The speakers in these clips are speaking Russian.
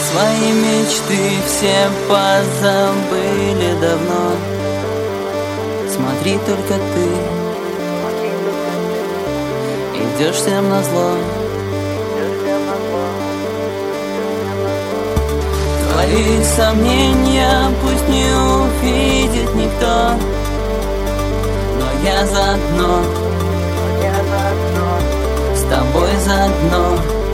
Свои мечты все позабыли давно. Смотри только ты, идешь всем назло. Твои сомнения пусть не увидит никто, но я заодно, с тобой заодно.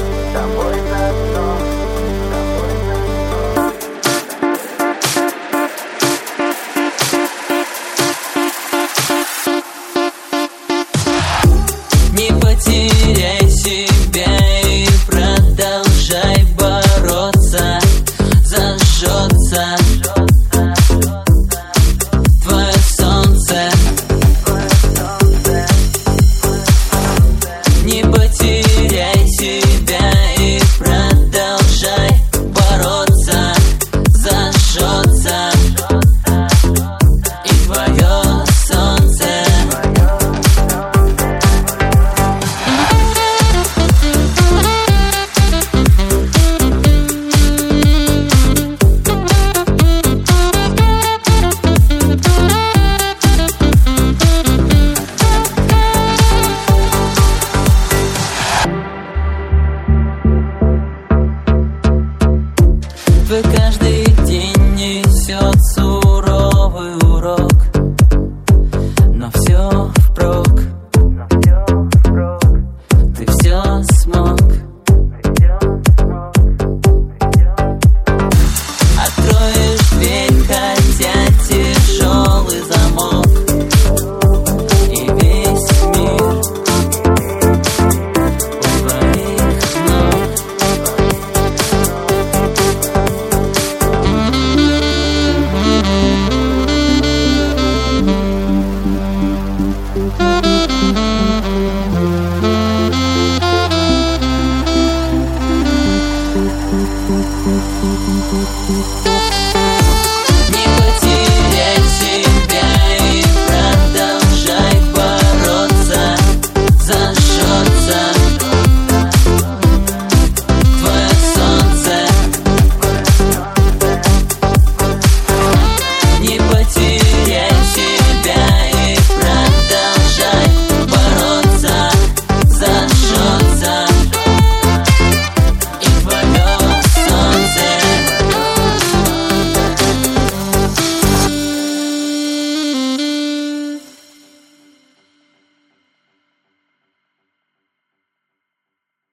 Не потеряй себя и продолжай бороться. Зажжется твое солнце. Не потеряй себя и продолжай бороться. Зажжется и твое солнце. Твой каждый день несет суровый урок, но все впрок. Ты все смог. Откроешь дверь, хотя тяжелый замок, и весь мир у твоих ног. Thank you.